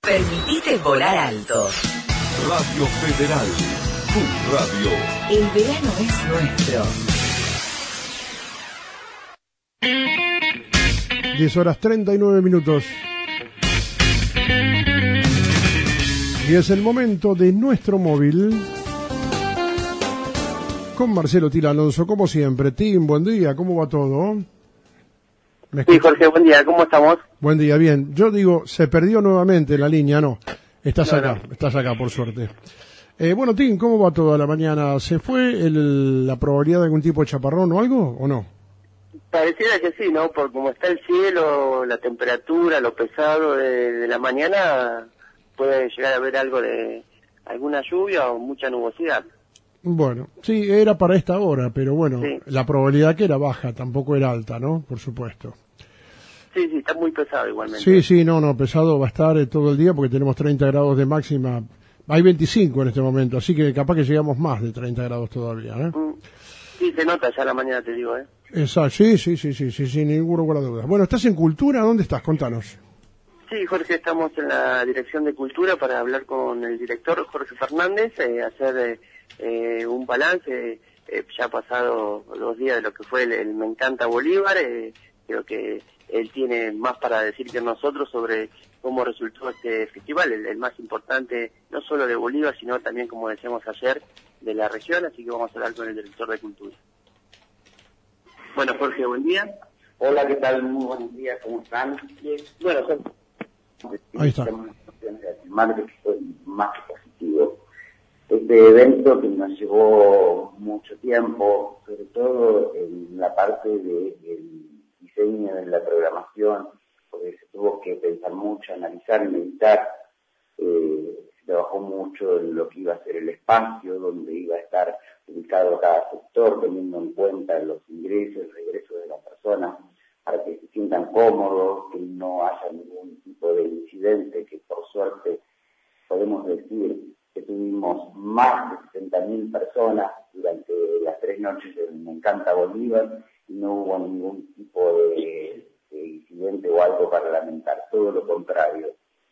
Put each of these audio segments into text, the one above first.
Permitite volar alto. Radio Federal, tu radio. El verano es nuestro. 10:39. Y es el momento de nuestro móvil. Con Marcelo Tila Alonso, como siempre. Tim, buen día, ¿cómo va todo? Sí, Jorge, buen día, ¿cómo estamos? Buen día, bien. Yo digo, se perdió nuevamente la línea, no. Estás acá, por suerte. Bueno, Tim, ¿cómo va toda la mañana? ¿Se fue la probabilidad de algún tipo de chaparrón o algo, o no? Pareciera que sí, ¿no? Por cómo está el cielo, la temperatura, lo pesado de la mañana, puede llegar a haber algo de alguna lluvia o mucha nubosidad. Bueno, sí, era para esta hora, pero bueno, sí. La probabilidad que era baja, tampoco era alta, ¿no? Por supuesto. Sí, está muy pesado igualmente. Sí, no, pesado va a estar todo el día porque tenemos 30 grados de máxima. Hay 25 en este momento, así que capaz que llegamos más de 30 grados todavía, ¿eh? Sí, se nota ya la mañana, te digo, ¿eh? Exacto, sí, sin ningún lugar a dudas. Bueno, ¿estás en Cultura? ¿Dónde estás? Contanos. Sí, Jorge, estamos en la Dirección de Cultura para hablar con el director Jorge Fernández, hacer un balance. Ya ha pasado 2 días de lo que fue el Me Encanta Bolívar. Creo que él tiene más para decir que nosotros sobre cómo resultó este festival, el más importante no solo de Bolívar, sino también, como decíamos ayer, de la región. Así que vamos a hablar con el director de Cultura. Bueno, Jorge, buen día. Hola, ¿qué tal? Muy buenos días, ¿cómo están? Bueno, Jorge. Ahí está. Afirmar que fue más que positivo. Este evento que nos llevó mucho tiempo, sobre todo en la parte del diseño de la programación, porque se tuvo que pensar mucho, analizar y meditar. Se trabajó mucho en lo que iba a ser el espacio, donde iba a estar ubicado cada sector, teniendo en cuenta los ingresos y regresos de las personas, para que se sientan cómodos, que no haya ningún tipo de incidente, que por suerte podemos decir que tuvimos más de 60.000 personas durante las 3 noches del Me Encanta Bolívar y no hubo ningún tipo de incidente o algo para lamentar, todo lo contrario.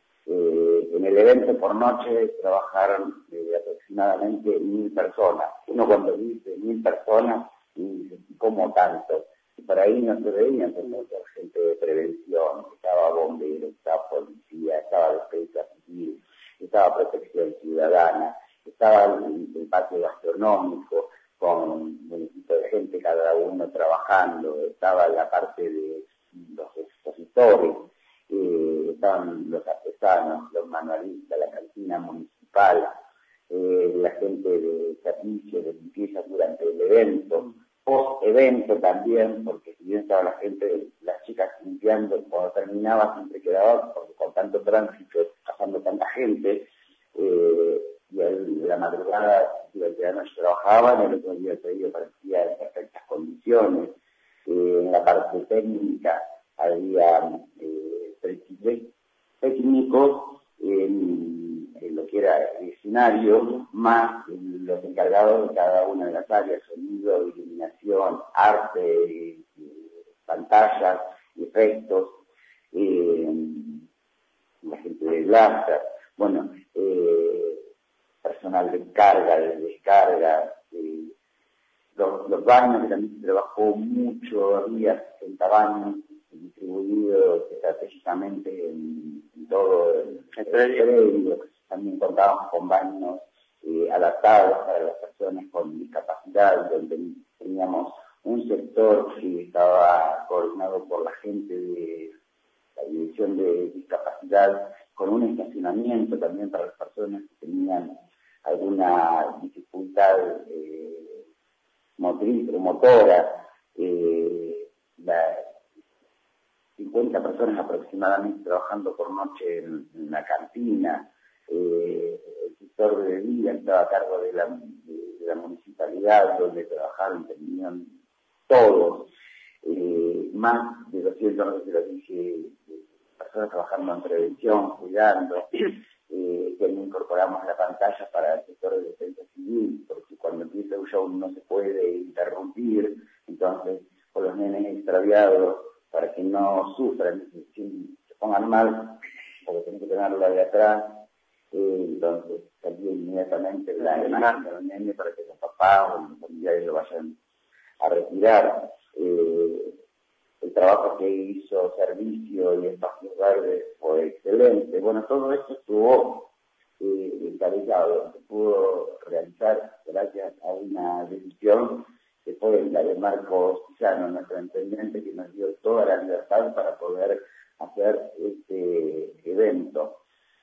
En el evento por noche trabajaron aproximadamente 1.000 personas. Uno cuando dice 1.000 personas, dice, ¿cómo tanto? Y por ahí no se veían mucha gente de prevención, estaba bomberos, estaba policía, estaba defensa civil, estaba protección ciudadana, estaba el patio gastronómico con un equipo de gente, cada uno trabajando, estaba la parte de los expositores, estaban los artesanos, los manualistas, la cantina municipal, la gente de servicio, de limpieza durante el evento, post-evento también, porque si bien estaba la gente, las chicas limpiando, cuando terminaba siempre quedaba, porque con tanto tránsito, pasando tanta gente, y la madrugada durante la noche trabajaban, el otro día parecía en perfectas condiciones. En la parte técnica había 33 técnicos en lo que era el escenario, más los encargados de cada una de las áreas, sonido, iluminación, arte, pantallas, efectos, la gente de láser, bueno, personal de carga, de descarga, los baños, que también se trabajó mucho, había 60 baños distribuidos estratégicamente en todo el predio. También contábamos con baños adaptados para las personas con discapacidad, donde teníamos un sector que estaba coordinado por la gente de la Dirección de Discapacidad, con un estacionamiento también para las personas que tenían alguna dificultad motriz o motora. 50 personas aproximadamente trabajando por noche en la cantina. El sector de bebida estaba a cargo de la municipalidad, donde trabajaron, tenían todos, más de 200, no sé si lo dije, personas trabajando en prevención, cuidando. Que incorporamos la pantalla para el sector de defensa civil, porque cuando empieza un show no se puede interrumpir, entonces con los nenes extraviados, para que no sufran, se pongan mal, porque tienen que tener la de atrás, entonces salió inmediatamente la imagen de los nenes para que los papás o los familiares lo vayan a retirar. El trabajo que hizo Servicio y Espacios Verdes fue excelente. Bueno, todo esto estuvo encabezado, se pudo realizar gracias a una decisión que fue la de Marcos Llano, nuestro intendente, que nos dio toda la libertad para poder hacer este evento.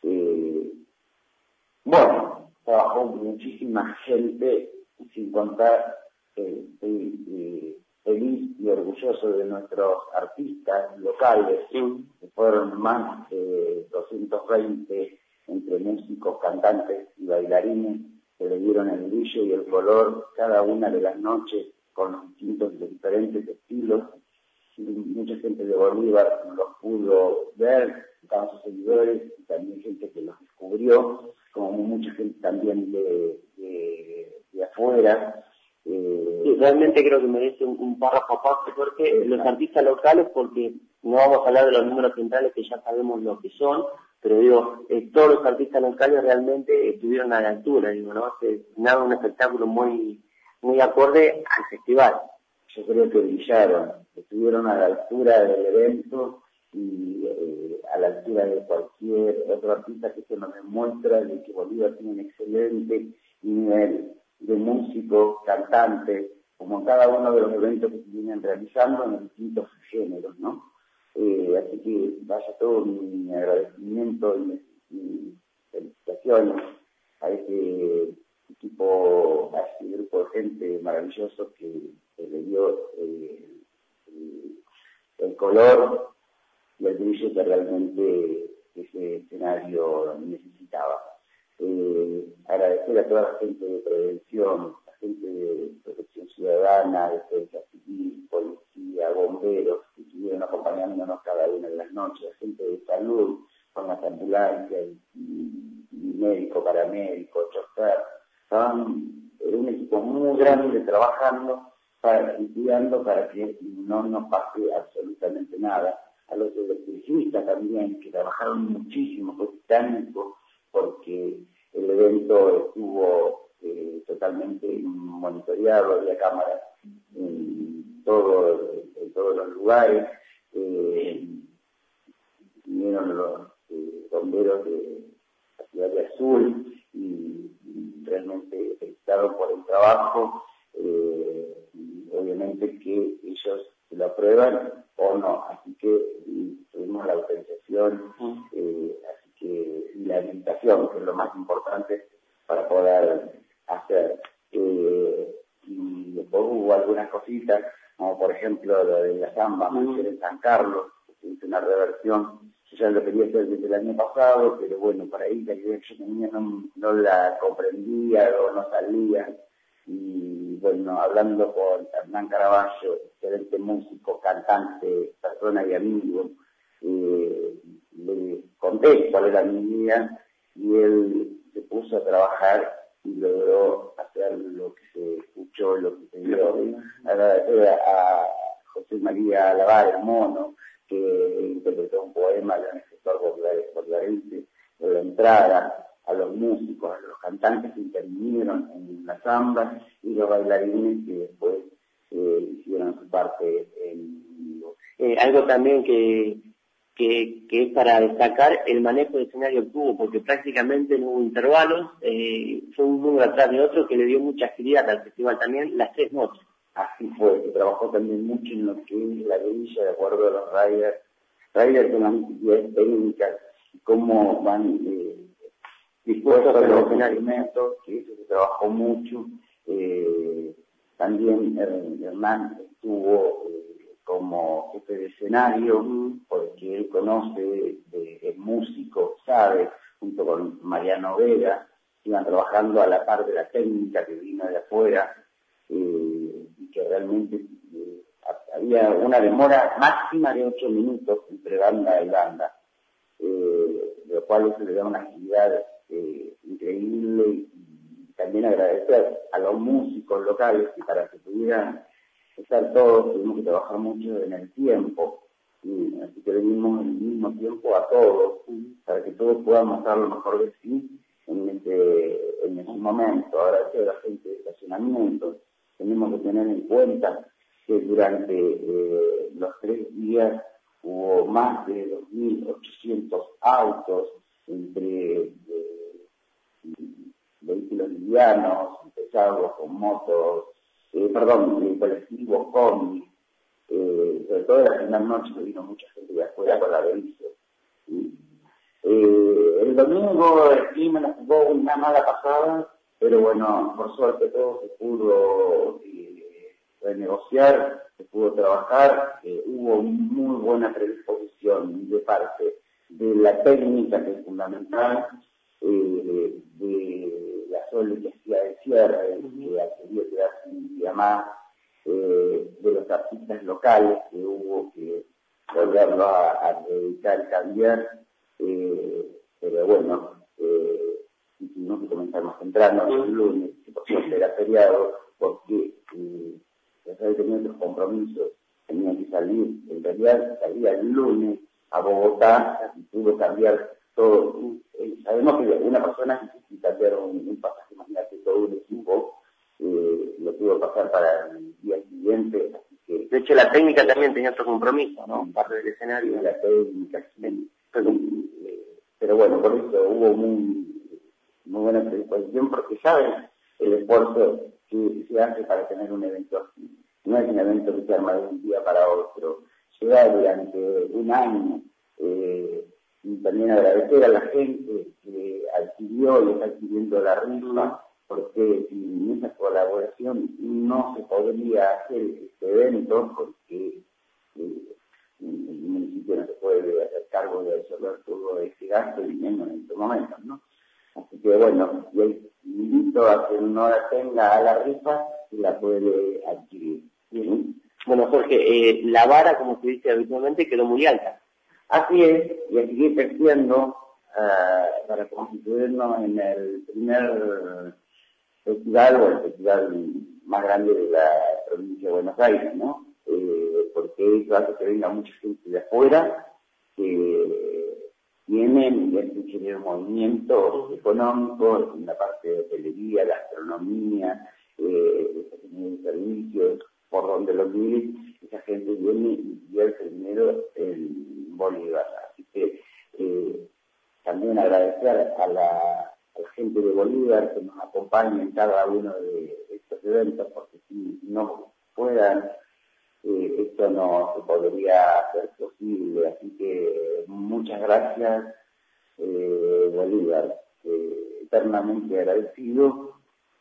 Bueno, trabajó muchísima gente, sin contar, estoy feliz y orgulloso de nuestros artistas locales, que fueron más de 220 entre músicos, cantantes y bailarines, que le dieron el brillo y el color cada una de las noches con los distintos, diferentes estilos. Y mucha gente de Bolívar los pudo ver, estaban sus seguidores, y también gente que los descubrió, como mucha gente también de afuera. Sí, realmente creo que merece un párrafo aparte, porque los artistas locales, porque no vamos a hablar de los números centrales que ya sabemos lo que son, pero digo, todos los artistas locales realmente estuvieron a la altura, digo, ¿no? Se daba un espectáculo muy acorde al festival. Yo creo que brillaron, estuvieron a la altura del evento y a la altura de cualquier otro artista, que eso nos demuestra de que Bolívar tiene un excelente nivel de músicos, cantantes, como en cada uno de los eventos que se vienen realizando en los distintos géneros, ¿no? Así que vaya todo mi agradecimiento y mi felicitaciones a este equipo, a este grupo de gente maravilloso que le dio el color y el brillo que realmente ese escenario necesitaba. Agradecer a toda la gente de prevención, la gente de protección ciudadana, defensa civil, policía, bomberos, que estuvieron acompañándonos cada una de las noches, la gente de salud, con las ambulancias, y médico, paramédico, chofer. Era un equipo muy grande trabajando y cuidando para que no nos pase absolutamente nada. A los electricistas también, que trabajaron muchísimo, fue titánico, porque el evento estuvo totalmente monitoreado, había cámaras en todos los lugares, vinieron los bomberos de la ciudad de Azul y realmente felicitaron por el trabajo, y obviamente que ellos lo aprueban o no, así que tuvimos la autorización, así que la habilitación, que es lo más importante para poder hacer. Y después hubo algunas cositas, como por ejemplo lo de la samba Mayor en San Carlos, que hizo una reversión. Yo ya lo quería hacer desde el año pasado, pero bueno, por ahí la idea que yo tenía no la comprendía o no salía. Y bueno, hablando con Hernán Caraballo, excelente músico, cantante, persona y amigo, le conté cuál era mi idea y él se puso a trabajar y logró hacer lo que se escuchó, lo que se vio. Agradecer a José María Lavar, el mono, que interpretó un poema de un escritor bolivarense de la entrada, a los músicos, a los cantantes que intervinieron en la samba y los bailarines que después hicieron su parte en vivo. Algo también que es para destacar el manejo de escenario que tuvo, porque prácticamente no hubo intervalos, fue un número atrás de otro que le dio mucha agilidad al festival también, las 3 noches. Así fue, que trabajó también mucho en lo que es la grilla, de acuerdo a los riders con las necesidades técnicas, y cómo van dispuestos a los instrumentos, que eso se trabajó mucho. También Hernán estuvo como jefe de escenario, porque él conoce, es músico, sabe, junto con Mariano Vega, iban trabajando a la par de la técnica que vino de afuera, y que realmente había una demora máxima de 8 minutos entre banda y banda, lo cual eso le da una agilidad increíble. Y también agradecer a los músicos locales que para que pudieran estar todos tuvimos que trabajar mucho en el tiempo, así que venimos en el mismo tiempo a todos, para que todos podamos dar lo mejor de sí en ese momento. Ahora, que la gente de estacionamiento, tenemos que tener en cuenta que durante los 3 días hubo más de 2.800 autos entre vehículos livianos, pesados, con motos, colectivos, combis, sobre todo en la primera noche que vino mucha gente de afuera con la Belice. El domingo el clima nos jugó una mala pasada, pero bueno, por suerte todo se pudo renegociar, se pudo trabajar, hubo muy buena predisposición de parte de la técnica, que es fundamental, de la solidaridad de cierre, que quería quedarse un día más, de los artistas locales que hubo que volverlo a dedicar y cambiar, pero bueno, tuvimos que comenzar más temprano, el lunes, que por suerte era feriado, porque ya sabía que tenía otros compromisos, tenía que salir, en realidad salía el lunes a Bogotá y pudo cambiar todo. Sabemos que una persona es difícil cambiar un pasaje, imagínate todo un equipo, lo pudo pasar para el día siguiente, así que... De hecho, la técnica también tenía otro compromiso, ¿no? Parte del escenario. La técnica, sí. Pero bueno, por eso hubo muy buena predisposición, porque saben el esfuerzo que se hace para tener un evento así. No es un evento que se arma de un día para otro, lleva durante un año. Y también agradecer a la gente que adquirió y está adquiriendo la rifa, porque sin esa colaboración no se podría hacer este evento, porque el municipio no se puede hacer cargo de absorber todo ese gasto y menos en estos momentos, ¿no? Así que bueno, yo invito a que no la tenga a la rifa y la puede adquirir. ¿Sí? Bueno, Jorge, la vara, como se dice habitualmente, quedó muy alta. Así es, y a seguir creciendo para constituirnos en el primer festival, o el festival más grande de la provincia de Buenos Aires, ¿no? Porque eso hace que venga mucha gente de afuera, que vienen y hacen generar movimientos económicos en la parte de hotelería, gastronomía, servicios, por donde lo miren, esa gente viene y invierte dinero en Bolívar. Así que también agradecer a la gente de Bolívar que nos acompaña en cada uno de estos eventos, porque si no fueran, esto no se podría hacer posible. Así que muchas gracias, Bolívar, eternamente agradecido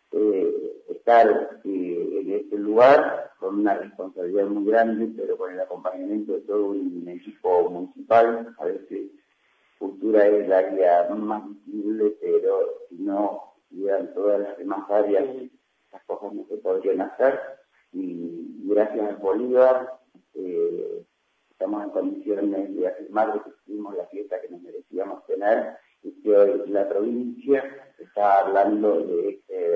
estar en este lugar con una responsabilidad muy grande, pero con el acompañamiento de todo un equipo municipal. A veces cultura es el área más visible, pero si no hubieran todas las demás áreas, las cosas no se podrían hacer. Y gracias a Bolívar estamos en condiciones de afirmar que tuvimos la fiesta que nos merecíamos tener, y que hoy la provincia está hablando de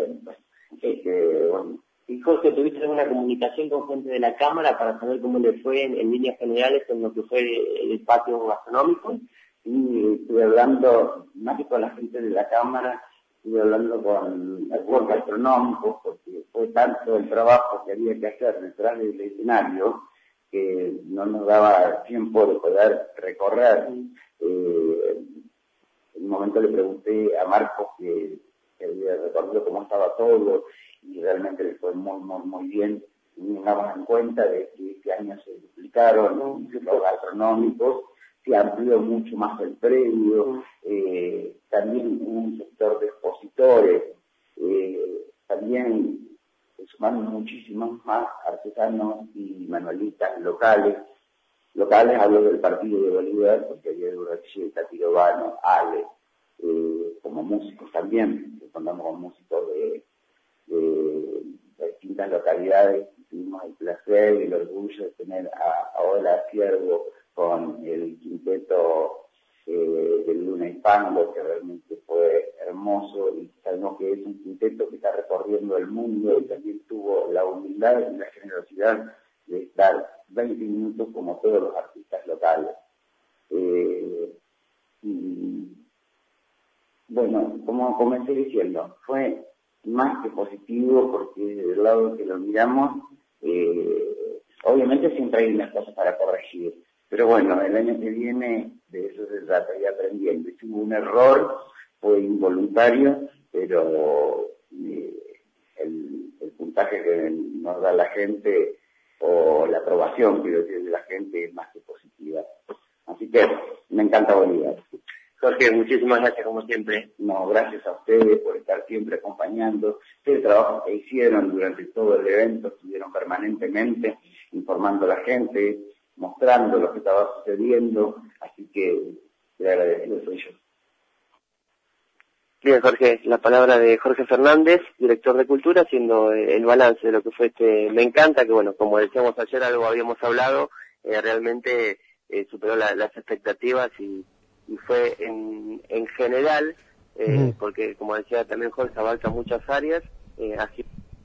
bueno. Y Jorge, ¿tuviste alguna comunicación con gente de la Cámara para saber cómo le fue en líneas generales con lo que fue el patio gastronómico? Y estuve hablando, más que con la gente de la Cámara, estuve hablando con el pueblo gastronómico, porque fue tanto el trabajo que había que hacer detrás del escenario que no nos daba tiempo de poder recorrer. En un momento le pregunté a Marcos que había recorrido cómo estaba todo, y realmente le fue muy bien. Y nos damos en cuenta de que este año se duplicaron los gastronómicos, se amplió mucho más el predio, también un sector de expositores, también se sumaron muchísimos más artesanos y manualistas locales, hablo del partido de Bolívar, porque había de Uracheta, Tirobano, Ale, como músicos también, contamos con músicos de distintas localidades. Tuvimos el placer y el orgullo de tener a Ola Ciervo con el quinteto del Luna y Pango, que realmente fue hermoso, y sabemos que es un quinteto que está recorriendo el mundo, y también tuvo la humildad y la generosidad de estar 20 minutos como todos los artistas locales. Y bueno, como comencé diciendo, fue más que positivo porque del lado que lo miramos, obviamente siempre hay unas cosas para corregir, pero bueno, el año que viene de eso se trata, y aprendiendo. Si hubo un error, fue involuntario, pero el puntaje que nos da la gente, o la aprobación, quiero decir, de la gente, es más que positiva. Así que me encanta Bolívar. Jorge, muchísimas gracias como siempre. No, gracias a ustedes por estar siempre acompañando. El trabajo que hicieron durante todo el evento, estuvieron permanentemente informando a la gente, mostrando lo que estaba sucediendo, así que le agradecido soy yo. Bien, Jorge, la palabra de Jorge Fernández, director de Cultura, haciendo el balance de lo que fue Me Encanta, que bueno, como decíamos ayer, algo habíamos hablado, realmente superó las expectativas y fue en general, porque como decía también Jorge, abarca muchas áreas, así.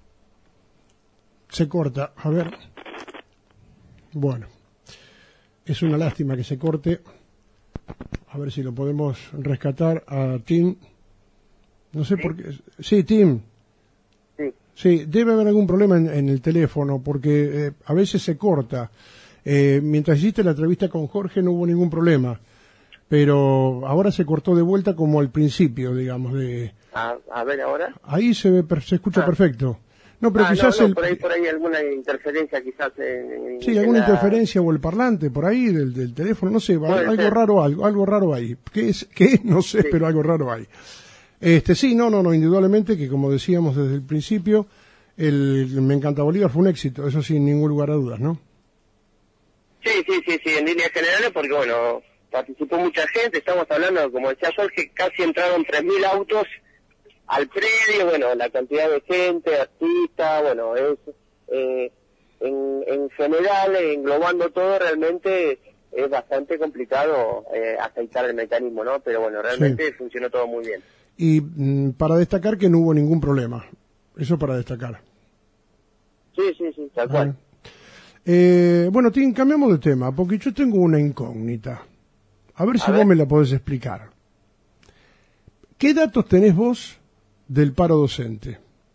Se corta, a ver. Bueno, es una lástima que se corte. A ver si lo podemos rescatar a Tim. No sé por qué. Sí, Tim. Sí, debe haber algún problema en el teléfono porque a veces se corta. Mientras hiciste la entrevista con Jorge no hubo ningún problema, pero ahora se cortó de vuelta como al principio, digamos. A ver ahora. Ahí se escucha perfecto. No, pero quizás por ahí alguna interferencia quizás sí, alguna interferencia o el parlante por ahí del teléfono, no sé, algo raro, algo raro ahí. ¿Qué es? No sé, sí. Pero algo raro hay. Sí, no, indudablemente que como decíamos desde el principio, Me Encanta Bolívar fue un éxito, eso sin ningún lugar a dudas, ¿no? Sí, en líneas generales, porque bueno, participó mucha gente, estamos hablando, como decía Jorge, casi entraron 3.000 autos al predio, bueno, la cantidad de gente, artistas, bueno, es en general, englobando todo, realmente es bastante complicado aceitar el mecanismo, ¿no? Pero bueno, realmente funcionó todo muy bien. Y para destacar que no hubo ningún problema, eso para destacar. Sí, tal cual. Bueno, Tim, cambiamos de tema, porque yo tengo una incógnita. A ver si vos me la podés explicar. ¿Qué datos tenés vos del paro docente?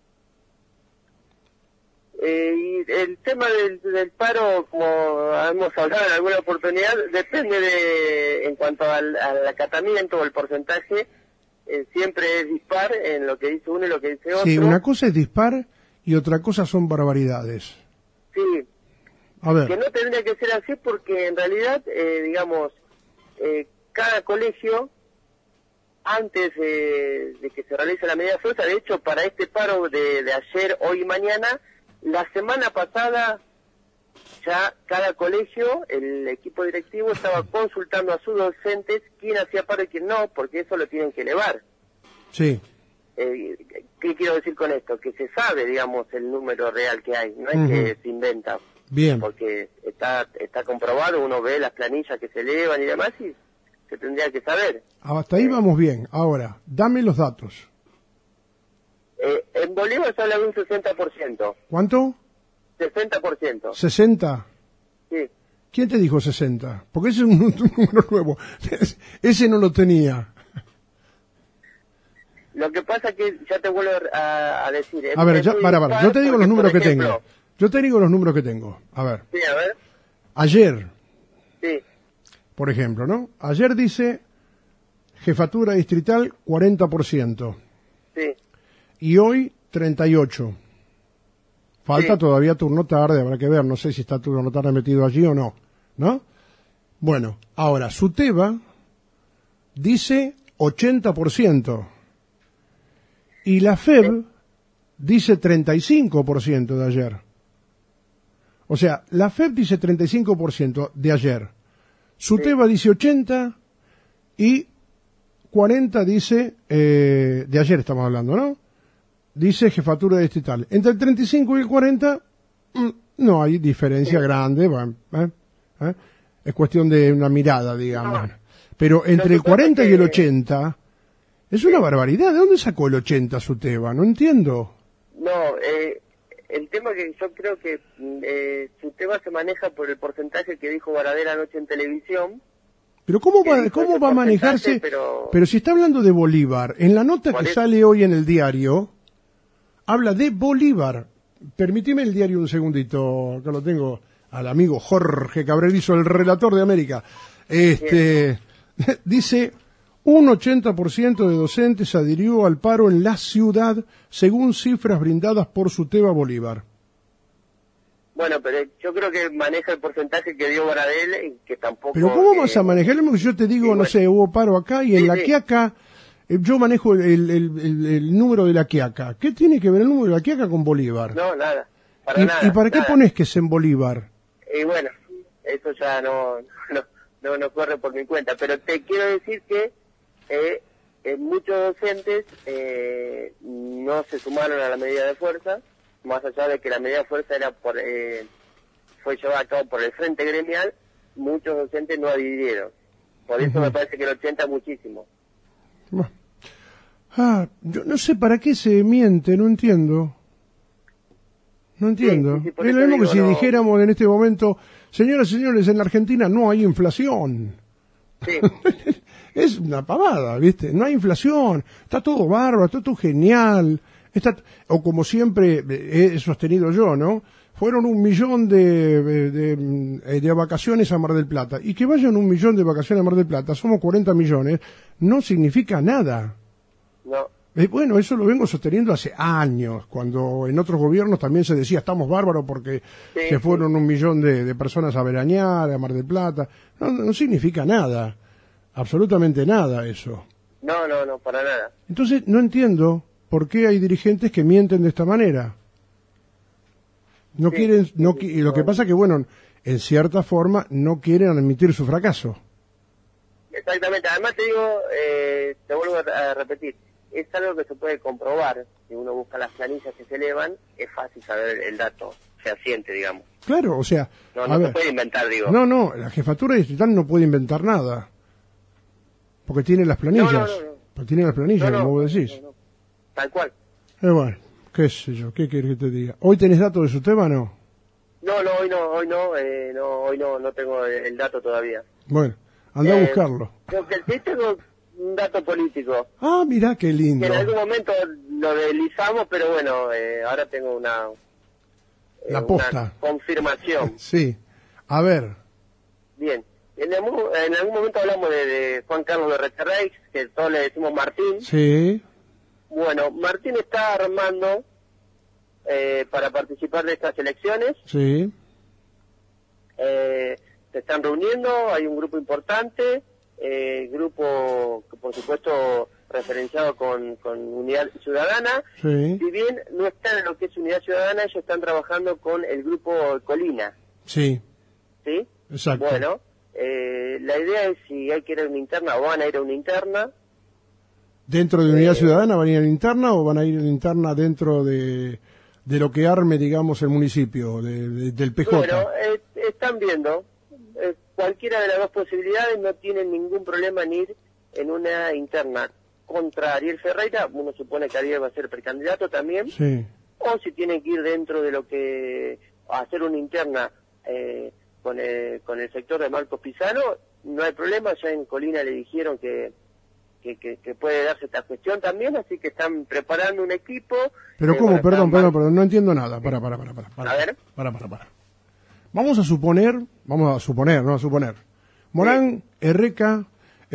Y el tema del paro, como hemos hablado en alguna oportunidad, depende en cuanto al acatamiento o el porcentaje, siempre es dispar en lo que dice uno y lo que dice otro. Sí, una cosa es dispar y otra cosa son barbaridades. Sí. A ver. Que no tendría que ser así porque en realidad, digamos, cada colegio, antes de que se realice la medida de fuerza, de hecho, para este paro de ayer, hoy y mañana, la semana pasada ya cada colegio, el equipo directivo estaba consultando a sus docentes quién hacía paro y quién no, porque eso lo tienen que elevar. Sí. ¿Qué quiero decir con esto? Que se sabe, digamos, el número real que hay, no es que se inventa. Bien. Porque está comprobado, uno ve las planillas que se elevan y demás y se tendría que saber. Hasta ahí vamos bien. Ahora, dame los datos. En Bolívar se habla de un 60%. ¿Cuánto? 60%. ¿60? Sí. ¿Quién te dijo 60? Porque ese es un número nuevo. Ese no lo tenía. Lo que pasa que, ya te vuelvo a decir... A ver, para. Yo te digo los números que tengo. Yo te digo los números que tengo. A ver. Sí, a ver. Ayer. Sí. Por ejemplo, ¿no? Ayer dice jefatura distrital 40%. Sí. Y hoy 38%. Falta todavía turno tarde, habrá que ver, no sé si está turno tarde metido allí o no, ¿no? Bueno, ahora, Suteba dice 80%. Y la FEB dice 35% de ayer. O sea, la FEB dice 35% de ayer. Suteba dice 80% y 40% dice, de ayer estamos hablando, ¿no? Dice jefatura distrital. Entre el 35 y el 40 no hay diferencia grande. Es cuestión de una mirada, digamos. Pero entre el 40 y el 80 es una barbaridad. ¿De dónde sacó el 80 Suteba? No entiendo. No, el tema que yo creo que Suteba se maneja por el porcentaje que dijo Baradel anoche en televisión. Pero ¿cómo que va, dijo cómo ese va a manejarse? porcentaje, Pero si está hablando de Bolívar, en la nota Por que eso. sale hoy en el diario, habla de Bolívar. Permitime el diario un segundito, que lo tengo al amigo Jorge Cabrerizo, el relator de América. Dice, un 80% de docentes adhirió al paro en la ciudad, según cifras brindadas por Suteba Bolívar. Bueno, pero yo creo que maneja el porcentaje que dio Baradel, que tampoco... Pero ¿cómo vas a manejarlo? Porque yo te digo, Sí, no bueno. sé, hubo paro acá y en Sí, la sí. Quiaca, yo manejo el número de la Quiaca. ¿Qué tiene que ver el número de la Quiaca con Bolívar? No, nada. Para nada. ¿Y para qué nada. pones que es en Bolívar? Y bueno, eso ya no corre por mi cuenta. Pero te quiero decir que muchos docentes no se sumaron a la medida de fuerza, más allá de que la medida de fuerza era fue llevada a cabo por el Frente Gremial, muchos docentes no adhirieron. Por eso me parece que el 80 es muchísimo. Bueno. Yo no sé para qué se miente, no entiendo. No entiendo. Sí, por Es lo eso mismo que digo, si no. dijéramos en este momento, señoras y señores, en la Argentina no hay inflación. Sí, Es una pavada, ¿viste? No hay inflación, está todo bárbaro, está todo genial. O como siempre he sostenido yo, ¿no? Fueron 1 millón de vacaciones a Mar del Plata. Y que vayan 1 millón de vacaciones a Mar del Plata, somos 40 millones, no significa nada. no. Bueno, eso lo vengo sosteniendo hace años, cuando en otros gobiernos también se decía, estamos bárbaros porque Sí, se fueron 1 millón de personas a veranear, a Mar del Plata. No significa nada, absolutamente nada eso. No, para nada. Entonces, no entiendo por qué hay dirigentes que mienten de esta manera. No Sí, quieren, sí, y lo que pasa que, bueno, en cierta forma no quieren admitir su fracaso. Exactamente. Además te digo, te vuelvo a repetir, es algo que se puede comprobar. Si uno busca las planillas que se elevan, es fácil saber el dato fehaciente, digamos. Claro, o sea, No a se ver, puede inventar, digo. no, la jefatura distrital no puede inventar nada. Porque tiene las planillas. No. Porque tiene las planillas, como vos decís. No. Tal cual. Bueno, qué sé yo, ¿qué querés que te diga? ¿Hoy tenés datos de su tema, no? No, hoy no tengo el dato todavía. Bueno, anda a buscarlo. Lo que sí tengo un dato político, Ah, mirá qué que lindo. en algún momento lo deslizamos, pero bueno, ahora tengo una posta. confirmación. Sí. A ver, Bien. En algún momento hablamos de Juan Carlos de Recherreix, que todos le decimos Martín. sí, Bueno, Martín está armando para participar de estas elecciones. sí, Se están reuniendo, hay un grupo importante, grupo que por supuesto referenciado con Unidad Ciudadana. sí, Si bien no están en lo que es Unidad Ciudadana, ellos están trabajando con el grupo Colina, sí, ¿sí? exacto. Bueno, la idea es si hay que ir a una interna o van a ir a una interna. ¿Dentro de Unidad Ciudadana van a ir en interna o van a ir en interna dentro de lo que arme, digamos, el municipio, del PJ? Bueno, están viendo. Cualquiera de las dos posibilidades, no tienen ningún problema en ir en una interna contra Ariel Ferreira. Uno supone que Ariel va a ser precandidato también. Sí, O si tienen que ir dentro de lo que... hacer una interna con el sector de Marcos Pizano, no hay problema. Ya en Colina le dijeron que puede darse esta cuestión también, así que están preparando un equipo. pero ¿cómo? bueno, Perdón, no entiendo nada. Para. A ver. Para. Vamos a suponer. Morán, Erreca,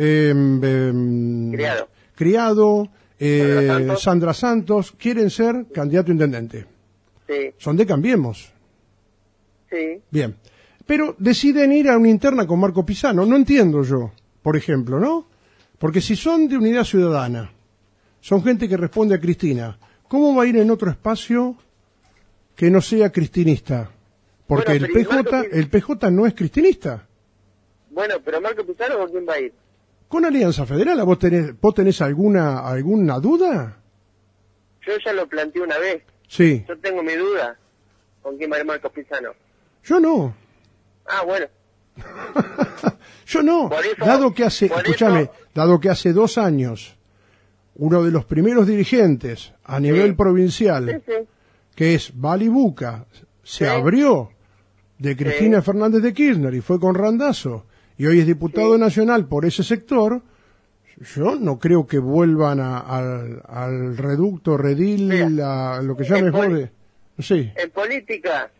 Criado, Sandra Santos, quieren ser candidato a intendente. Sí, Son de Cambiemos. sí. Bien. Pero deciden ir a una interna con Marco Pisano. No entiendo yo, por ejemplo, ¿no? Porque si son de Unidad Ciudadana, son gente que responde a Cristina, ¿cómo va a ir en otro espacio que no sea cristinista? Porque Bueno, pero el PJ no es cristinista. Bueno, pero Marco Pizarro, ¿con quién va a ir? ¿Con Alianza Federal vos tenés alguna duda? Yo ya lo planteé una vez. Sí. Yo tengo mi duda con quién va a ir Marco Pizarro. Yo no. Ah, bueno. Yo no. Por eso- Dado que hace 2 años, uno de los primeros dirigentes a nivel provincial, Sí. que es Bali Buca, se Sí. abrió de Cristina Fernández de Kirchner y fue con Randazzo, y hoy es diputado nacional por ese sector, yo no creo que vuelvan al reducto, redil, a lo que llames vos de... Sí. En política,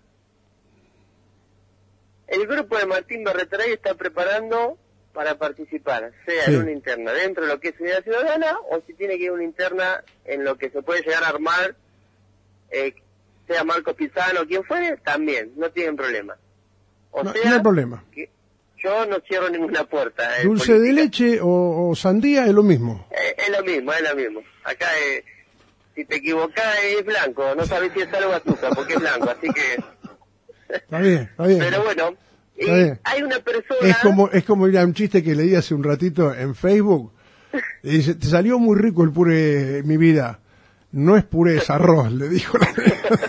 el grupo de Martín Berreterey está preparando para participar, sea en una interna dentro de lo que es Unidad Ciudadana, o si tiene que ir a una interna en lo que se puede llegar a armar, sea Marcos Pizano o quien fuere, también, no tienen problema. No hay problema. Yo no cierro ninguna puerta. Dulce de leche o sandía es lo mismo. Es lo mismo. Acá si te equivocás es blanco, no sabes si es algo azúcar, porque es blanco, así que... Está bien. Pero bueno, hay una persona... Es como mira, un chiste que leí hace un ratito en Facebook, y dice, te salió muy rico el puré, mi vida. No es puré, es arroz, le dijo la...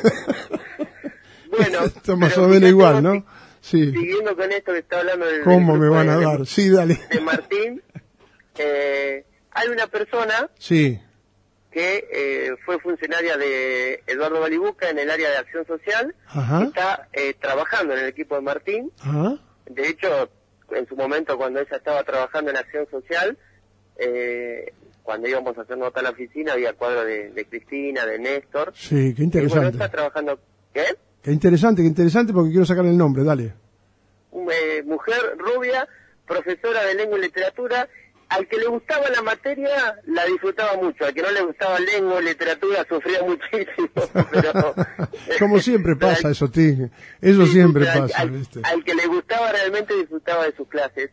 Bueno, está más o menos igual, ¿no? Sí. Siguiendo con esto que está hablando del... ¿Cómo me van a dar? Sí, dale. De Martín, hay una persona... Sí. Que fue funcionaria de Eduardo Balibuca en el área de acción social. Ajá. Está trabajando en el equipo de Martín. Ajá. De hecho, en su momento cuando ella estaba trabajando en acción social, cuando íbamos a hacer nota a la oficina había cuadro de Cristina, de Néstor. Sí, qué interesante. Y bueno, está trabajando... ¿Qué? Qué interesante porque quiero sacar el nombre, dale. Mujer rubia, profesora de lengua y literatura. Al que le gustaba la materia, la disfrutaba mucho. Al que no le gustaba lengua y literatura, sufría muchísimo. Pero, como siempre pasa eso, Ti. Eso sí, siempre pasa, ¿viste? Al que le gustaba realmente disfrutaba de sus clases.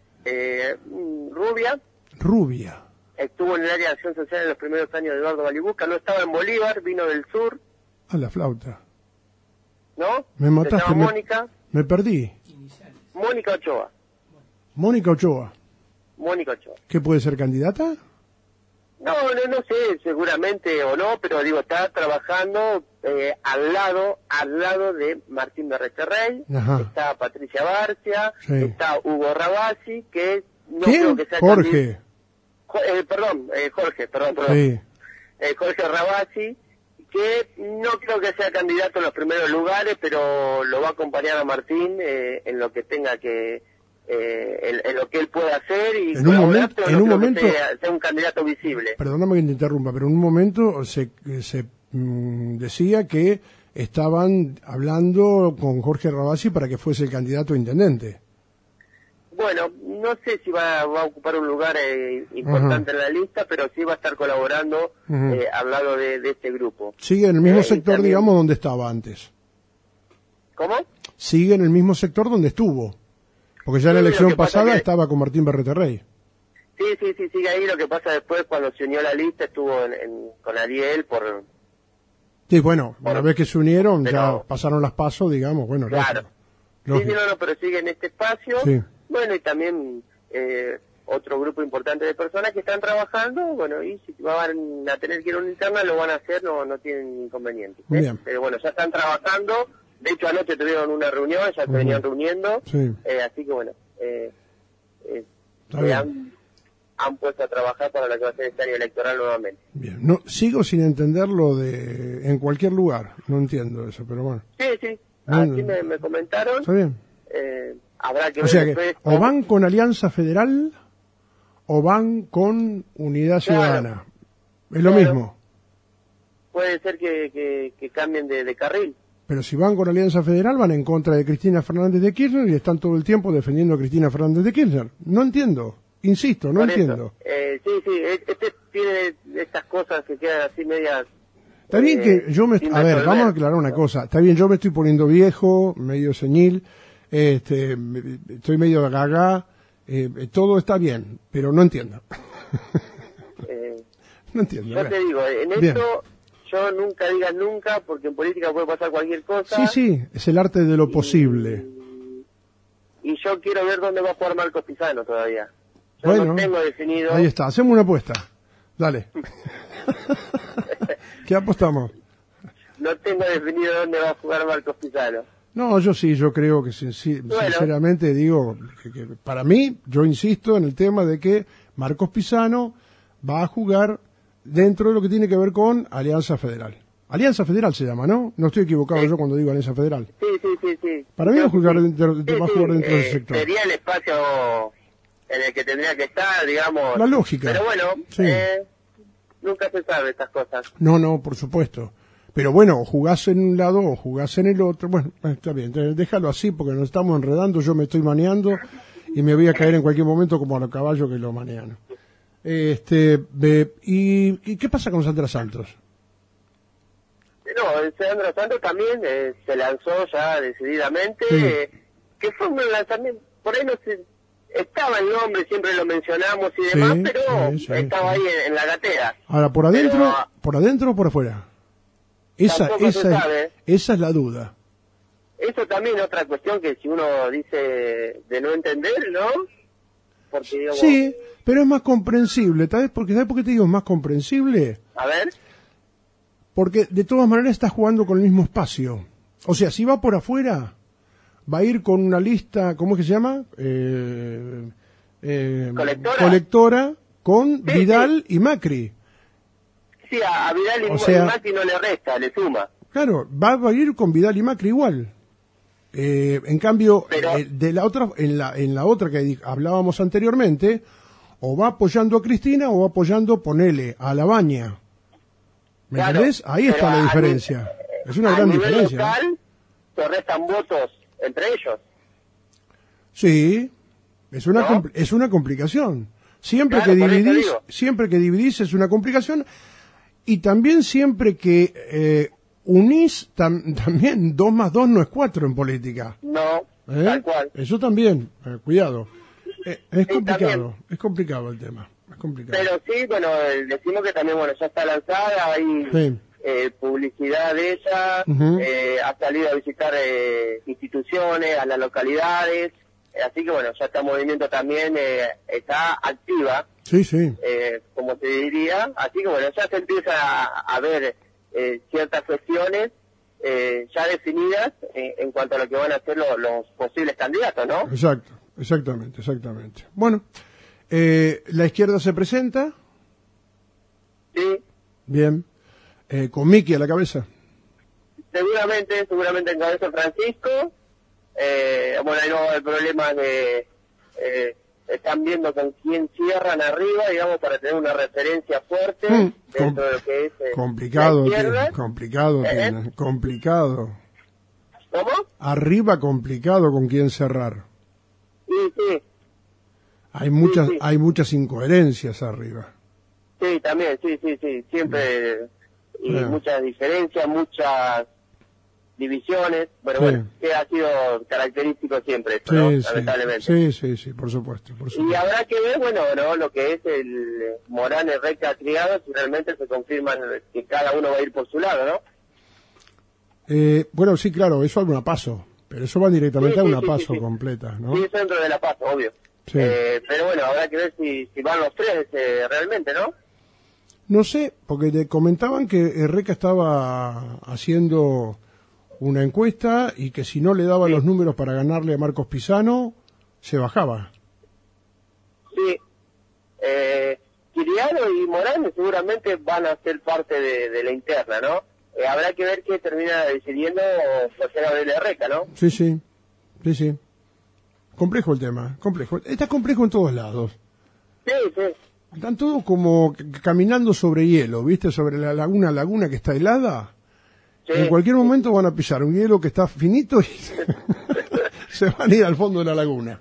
Rubia. Estuvo en el área de acción social en los primeros años de Eduardo Balibuca. No estaba en Bolívar, vino del sur. A la flauta. ¿No? Me mataste. Se llama Mónica. Me perdí. Mónica Ochoa. Mónica Ochoa. ¿Qué puede ser candidata? No sé, seguramente o no, pero digo, está trabajando al lado de Martín Berreterey. Está Patricia Barcia, está Hugo Rabasi, que no creo que sea Jorge. Jorge. Sí. Jorge Rabasi, que no creo que sea candidato en los primeros lugares, pero lo va a acompañar a Martín en lo que tenga que... en lo que él pueda hacer y en un momento sea un candidato visible. Perdóname que te interrumpa, pero en un momento se decía que estaban hablando con Jorge Rabasi para que fuese el candidato a intendente. Bueno, no sé si va a ocupar un lugar importante en la lista, pero sí va a estar colaborando al lado de este grupo. Sigue en el mismo sector, también, digamos, donde estaba antes. ¿Cómo? Sigue en el mismo sector donde estuvo. Porque ya en la elección pasada estaba con Martín Berreterey. Sí, sigue ahí. Lo que pasa después, cuando se unió la lista, estuvo con Ariel por... Sí, bueno, una vez que se unieron, ya pasaron las pasos, digamos, bueno, claro. Lógico. Sí, pero sigue en este espacio. Sí. Bueno, y también otro grupo importante de personas que están trabajando, bueno, y si van a tener que ir a una interna, lo van a hacer, no tienen inconvenientes. Bien. Pero bueno, ya están trabajando. De hecho, anoche tuvieron una reunión, ya se venían reuniendo, así que bueno, han puesto a trabajar para lo que va a ser este año electoral nuevamente. Bien, no, sigo sin entender lo de en cualquier lugar, no entiendo eso, pero bueno. Sí, así me comentaron. Está bien. Habrá que ver después, que o van con Alianza Federal o van con Unidad Ciudadana. Es lo mismo. Puede ser que cambien de carril. Pero si van con Alianza Federal, van en contra de Cristina Fernández de Kirchner y están todo el tiempo defendiendo a Cristina Fernández de Kirchner. No entiendo, insisto, no entiendo. Sí, este tiene estas cosas que quedan así medias... Está bien que yo me... A ver, vamos a aclarar una cosa. Está bien, yo me estoy poniendo viejo, medio senil, estoy medio gaga, todo está bien, pero no entiendo. No entiendo. Yo te digo, en esto... Yo nunca digas nunca, porque en política puede pasar cualquier cosa. Sí, es el arte de lo posible. Y yo quiero ver dónde va a jugar Marcos Pizano todavía. Yo bueno, no tengo definido. Ahí está, hacemos una apuesta. Dale. ¿Qué apostamos? No tengo definido dónde va a jugar Marcos Pizano. No, yo creo que sinceramente digo que para mí, yo insisto en el tema de que Marcos Pizano va a jugar dentro de lo que tiene que ver con Alianza Federal. Alianza Federal se llama, ¿no? No estoy equivocado yo cuando digo Alianza Federal. Sí, sí. Para mí va a jugar dentro, Sí, va a jugar dentro del sector. Sería el espacio en el que tendría que estar, digamos. La lógica. Pero bueno, Sí. nunca se sabe estas cosas. No, por supuesto. Pero bueno, o jugás en un lado o jugás en el otro. Bueno, está bien, déjalo así porque nos estamos enredando, yo me estoy maneando y me voy a caer en cualquier momento como a los caballos que lo manean. ¿Y qué pasa con Sandra Santos? No, Sandra Santos también se lanzó ya decididamente, Sí. que fue un lanzamiento, por ahí no se, estaba el nombre, siempre lo mencionamos y demás, Sí, pero sí, estaba ahí en la gatera. Ahora, ¿por adentro o por afuera? Tampoco se sabe. Esa es la duda. Eso también es otra cuestión que si uno dice de no entender, ¿no? Porque digamos, Sí, pero es más comprensible. ¿Sabes por qué te digo es más comprensible? a ver, Porque de todas maneras está jugando con el mismo espacio. O sea, si va por afuera, va a ir con una lista, ¿cómo es que se llama? Colectora con Sí, Vidal y Macri. sí, a Vidal y O sea, Macri no le resta, le suma. Claro, va a ir con Vidal y Macri igual. En cambio, Pero- de la otra, en la otra que hablábamos anteriormente, o va apoyando a Cristina o va apoyando, ponele, a Labaña. ¿Me Claro, entendés? Ahí está pero la a diferencia. Es una a gran nivel diferencia. local, se restan votos entre ellos. Sí, es una, ¿No? es una complicación. Siempre Claro, por eso digo. siempre que dividís es una complicación. Y también siempre que unís, también 2 más 2 no es 4 en política. No, ¿Eh? tal cual. Eso también, cuidado. Es complicado, también. es complicado el tema. Es complicado. Pero sí, bueno, decimos que también, bueno, ya está lanzada, hay Sí. publicidad de ella, Ujú. ha salido a visitar instituciones, a las localidades, así que bueno, ya está en movimiento también, está activa, Sí, sí. como se diría, así que bueno, ya se empieza a ver ciertas cuestiones ya definidas en cuanto a lo que van a ser los posibles candidatos, ¿no? Exacto, exactamente. Bueno, la izquierda se presenta, Sí, bien, con Miki a la cabeza. seguramente encabeza Francisco. Bueno, ahí no va a haber problemas de... están viendo con quién cierran arriba, digamos, para tener una referencia fuerte dentro de lo que es Complicado, la izquierda. complicado, complicado. ¿Cómo? Arriba complicado con quién cerrar. Sí, Hay muchas, sí. hay muchas incoherencias arriba. sí, también, sí, siempre, y Bien. muchas diferencias, muchas divisiones, bueno, Sí. bueno, que ha sido característico siempre esto, ¿no? Lamentablemente. Sí, por supuesto. Y habrá que ver, bueno, ¿no? Lo que es el Morán, el Reca Criado, si realmente se confirman que cada uno va a ir por su lado, ¿no? Bueno, sí, claro, eso a una paso, pero eso va directamente Sí, a sí, una sí, paso sí. completa, ¿no? Sí, eso dentro de la paz, obvio. Sí. Pero bueno, habrá que ver si van los tres realmente, ¿no? No sé, porque te comentaban que Reca estaba haciendo una encuesta y que si no le daba los números para ganarle a Marcos Pisano, se bajaba. Sí. Quiriano y Morán seguramente van a ser parte de la interna, ¿no? Habrá que ver qué termina decidiendo José Gabriel Reca, ¿no? Sí. Complejo el tema, complejo. Está complejo en todos lados. Sí. Están todos como caminando sobre hielo, ¿viste? Sobre la laguna que está helada. Sí. En cualquier momento van a pisar un hielo que está finito y se van a ir al fondo de la laguna.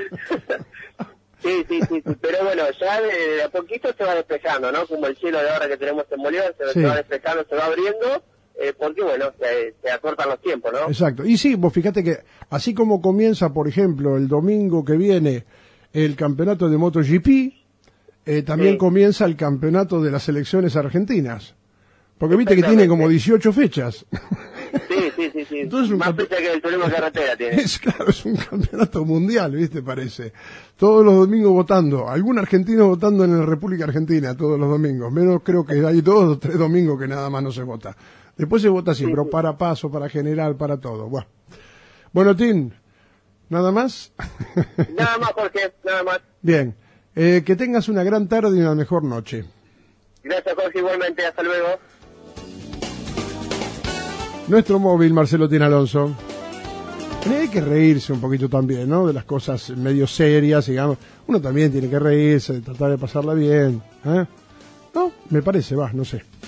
Sí, pero bueno, ya de a poquito se va despejando, ¿no? Como el cielo de ahora que tenemos en Bolívar, Sí. se va despejando, se va abriendo, porque bueno, se acortan los tiempos, ¿no? Exacto. Y sí, vos fíjate que así como comienza, por ejemplo, el domingo que viene el campeonato de MotoGP, también Sí. comienza el campeonato de las selecciones argentinas. Porque viste que tiene como 18 fechas. Sí. Entonces, un Más campe- fecha que el turismo de carretera tiene. Es un campeonato mundial, ¿viste? Parece. Todos los domingos votando. Algún argentino votando en la República Argentina todos los domingos. Menos creo que hay 2 o 3 domingos que nada más no se vota. Después se vota así, pero para paso, para general, para todo. Bueno, Tim, ¿nada más? Nada más, Jorge, nada más. Bien. Que tengas una gran tarde y una mejor noche. Gracias, Jorge, igualmente. Hasta luego. Nuestro móvil, Marcelo Tin Alonso. hay que reírse un poquito también, ¿no? De las cosas medio serias, digamos. Uno también tiene que reírse, tratar de pasarla bien, ¿eh? No, me parece, no sé.